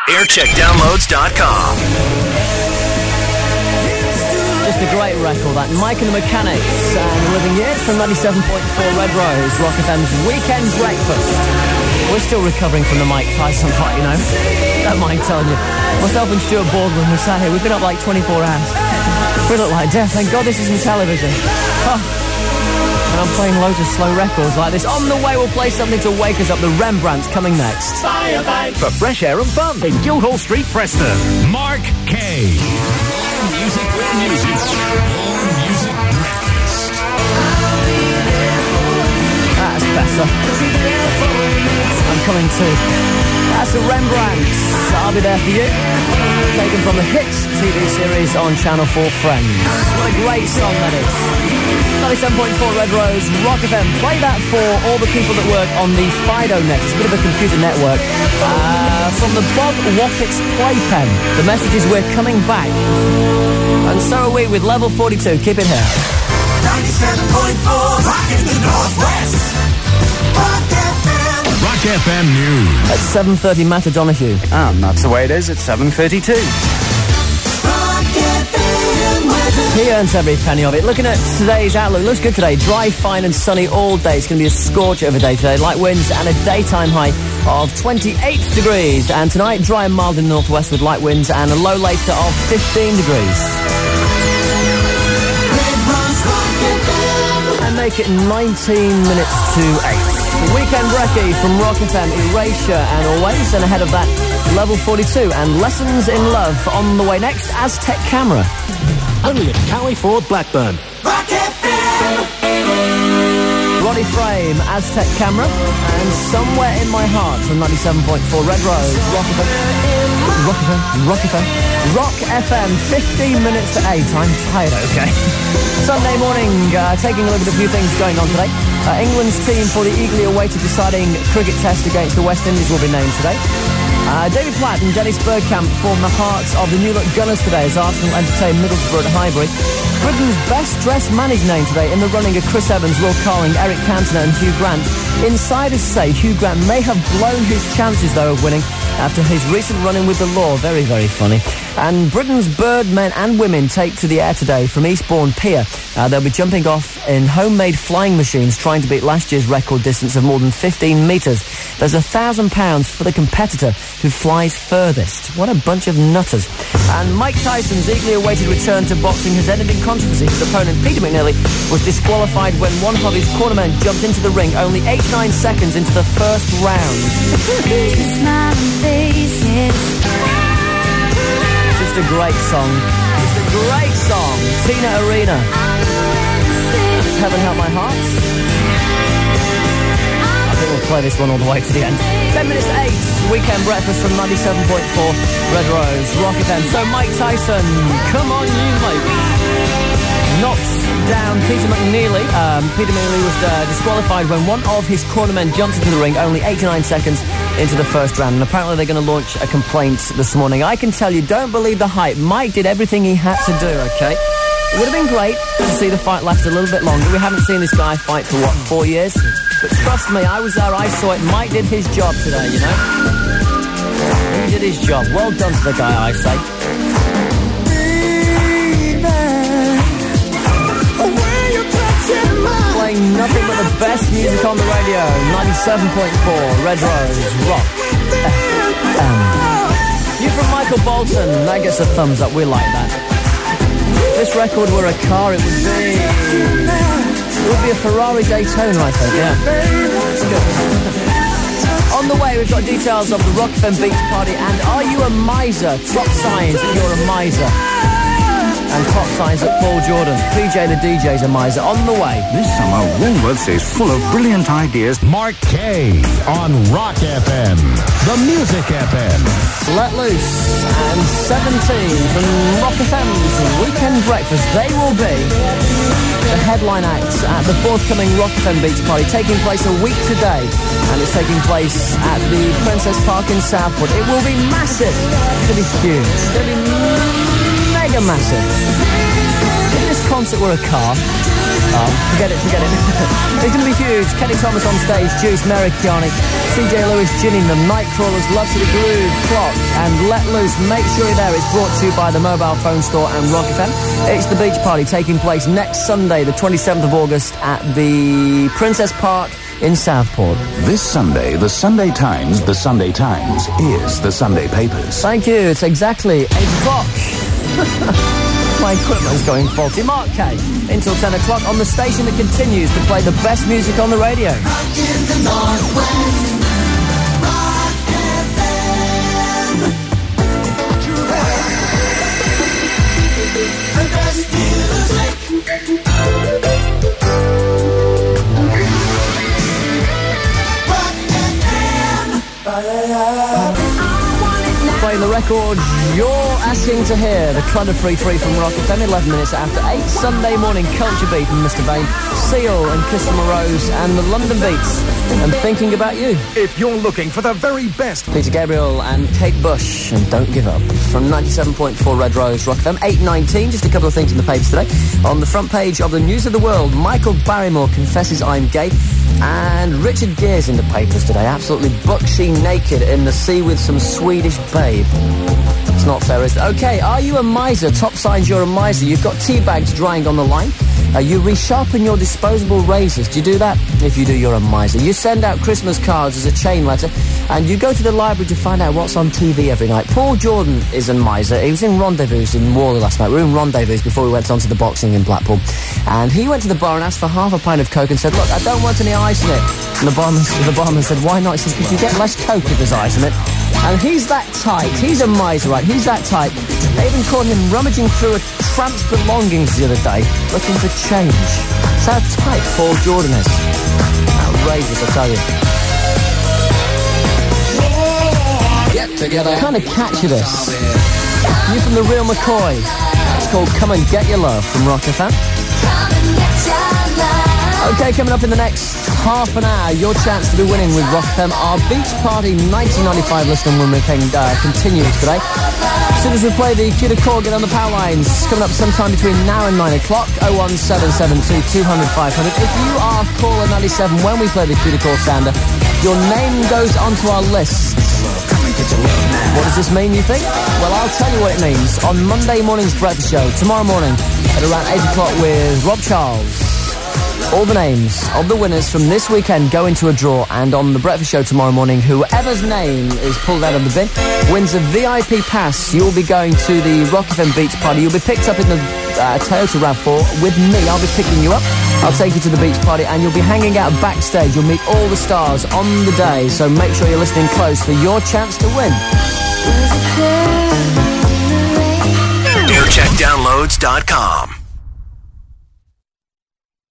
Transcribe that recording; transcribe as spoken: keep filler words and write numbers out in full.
aircheck downloads dot com. Just a great record, that. Mike and the Mechanics and Living Years from ninety-seven point four Red Rose, Rock F M's Weekend Breakfast. We're still recovering from the Mike Tyson fight, you know. Don't mind telling you. Myself and Stuart Baldwin were sat here. We've been up like twenty-four hours. We look like death. Thank God this isn't television. Oh. And I'm playing loads of slow records like this. On the way, we'll play something to wake us up. The Rembrandts coming next. For fresh air and fun in Guildhall Street, Preston. Mark Kay. Music, music, more music breakfast. That's better. I'm coming too. That's the Rembrandts. I'll be there for you. Taken from the Hits T V series on Channel four Friends. What a great song that is. ninety-seven point four Red Rose, Rock F M. Play that for all the people that work on the Fido Net. It's a bit of a computer network. Uh, from the Bob Wappick's Playpen. The message is we're coming back. And so are we with Level forty-two. Keep it here. ninety-seven point four Rock in the Northwest. Rock F M. Rock F M News. At seven thirty, Matt O'Donoghue. And that's the way it is at seven thirty-two. He earns every penny of it. Looking at today's outlook, looks good today. Dry, fine and sunny all day. It's going to be a scorcher of a day today. Light winds and a daytime high of twenty-eight degrees. And tonight, dry and mild in the northwest with light winds and a low later of fifteen degrees. And make it nineteen minutes to eight. The Weekend Brekkie from Rock F M, Erasure and Always. And ahead of that, Level forty-two and Lessons in Love. On the way next, Aztec Camera. Only at Cowie Ford Blackburn. Rock F M. Roddy Frame, Aztec Camera, and Somewhere in My Heart from ninety-seven point four Red Rose, Rock F M. Rock F M, Rock F M, Rock F M, fifteen minutes to eight. I'm tired, okay. Sunday morning, uh, taking a look at a few things going on today. Uh, England's team for the eagerly awaited deciding cricket test against the West Indies will be named today. Uh, David Platt and Dennis Bergkamp form the hearts of the New Look Gunners today as Arsenal entertain Middlesbrough at Highbury. Britain's best dressed man is named today in the running of Chris Evans, Will Carling, Eric Cantona and Hugh Grant. Insiders say Hugh Grant may have blown his chances, though, of winning after his recent run-in with the law. Very, very funny. And Britain's bird men and women take to the air today from Eastbourne Pier. Uh, they'll be jumping off in homemade flying machines trying to beat last year's record distance of more than fifteen metres. There's a thousand pounds for the competitor who flies furthest. What a bunch of nutters. And Mike Tyson's eagerly awaited return to boxing has ended in controversy. His opponent, Peter McNeely, was disqualified when one of his cornermen jumped into the ring only eighty-nine seconds into the first round. Just a great song. Just a great song. Tina Arena. That's Heaven Help My Heart. I think we'll play this one all the way to the end. ten minutes to eight. Weekend breakfast from ninety-seven point four Red Rose, Rock F M. So Mike Tyson, come on you mate. Knocks down Peter McNeely. Um, Peter McNeely was uh, disqualified when one of his cornermen jumped into the ring only eighty-nine seconds into the first round. And apparently they're going to launch a complaint this morning. I can tell you, don't believe the hype. Mike did everything he had to do, okay? It would have been great to see the fight last a little bit longer. We haven't seen this guy fight for, what, four years? But trust me, I was there, I saw it. Mike did his job today, you know? He did his job. Well done to the guy, I say. Playing nothing but the best music on the radio. ninety-seven point four Red Rose, Rock F M. You from Michael Bolton. That gets a thumbs up. We like that. If this record were a car, it would be... It would be a Ferrari Daytona, I think, yeah. That's good. On the way, we've got details of the Rock F M Beach Party and Are You a Miser? Top signs that you're a miser. And top signs that Paul Jordan, P J the D J's a miser. On the way. This summer, Woolworths is full of brilliant ideas. Mark Kay on Rock F M, the Music F M. Let Loose and seventeen from Rock F M's Weekend Breakfast. They will be the headline acts at the forthcoming Rock F M Beach Party, taking place a week today. And it's taking place at the Princess Park in Southport. It will be massive. It's going to be huge. It's going to be mega massive. It is concert were a car. Um, forget it, forget it. It's going to be huge. Kenny Thomas on stage, Juice, Mary Kearney, C J Lewis ginning them, Nightcrawlers, Love to the Groove, Clock, and Let Loose. Make sure you're there. It's brought to you by the Mobile Phone Store and Rock F M. It's the beach party taking place next Sunday, the twenty-seventh of August, at the Princess Park in Southport. This Sunday, the Sunday Times, the Sunday Times is the Sunday papers. Thank you. It's exactly eight o'clock. My equipment's going faulty. Mark K. Until ten o'clock on the station that continues to play the best music on the radio. Rock in the Northwest. Rock F M. The best music. Rock F M. Playing the record you're asking to hear, the Clutter Free Free from Rock F M, eleven minutes after eight, Sunday morning culture beat from Mister Bain, Seal and Christopher Rose, and the London Beats, and Thinking About You. If you're looking for the very best, Peter Gabriel and Kate Bush, and Don't Give Up, from ninety-seven point four Red Rose, Rock F M, eight nineteen, just a couple of things in the papers today. On the front page of the News of the World, Michael Barrymore confesses I'm gay, and Richard Gere's in the papers today, absolutely buck-she naked in the sea with some Swedish babe. It's not fair, is it? Okay, are you a miser? Top signs you're a miser. You've got tea bags drying on the line. Uh, you resharpen your disposable razors. Do you do that? If you do, you're a miser. You send out Christmas cards as a chain letter, and you go to the library to find out what's on T V every night. Paul Jordan is a miser. He was in Rendezvous in Whalley last night. We were in Rendezvous before we went on to the boxing in Blackpool. And he went to the bar and asked for half a pint of Coke and said, look, I don't want any ice in it. And the barman, the barman said, why not? He says, because you get less Coke if there's ice in it. And he's that tight. He's a miser, right? He's that tight. They even caught him rummaging through a tramp's belongings the other day, looking for change. That's how tight Paul Jordan is. Outrageous, I tell you. Get together. Kind of catchy, this. You from the Real McCoy. It's called Come and Get Your Love from Rock F M. Okay, coming up in the next half an hour, your chance to be winning with Rock F M. Our Beach Party nineteen ninety-five list and winning uh, continues today. As soon as we play the cue to call, get on the power lines. Coming up sometime between now and nine o'clock, oh one seven seven two, two hundred, five hundred. If you are caller ninety-seven when we play the cue to call sounder, your name goes onto our list. What does this mean, you think? Well, I'll tell you what it means. On Monday morning's breakfast show, tomorrow morning at around eight o'clock with Rob Charles, all the names of the winners from this weekend go into a draw, and on the breakfast show tomorrow morning, whoever's name is pulled out of the bin wins a V I P pass. You'll be going to the Rock F M Beach Party. You'll be picked up in the uh, Toyota RAV four with me. I'll be picking you up. I'll take you to the beach party, and you'll be hanging out backstage. You'll meet all the stars on the day, so make sure you're listening close for your chance to win. air check downloads dot com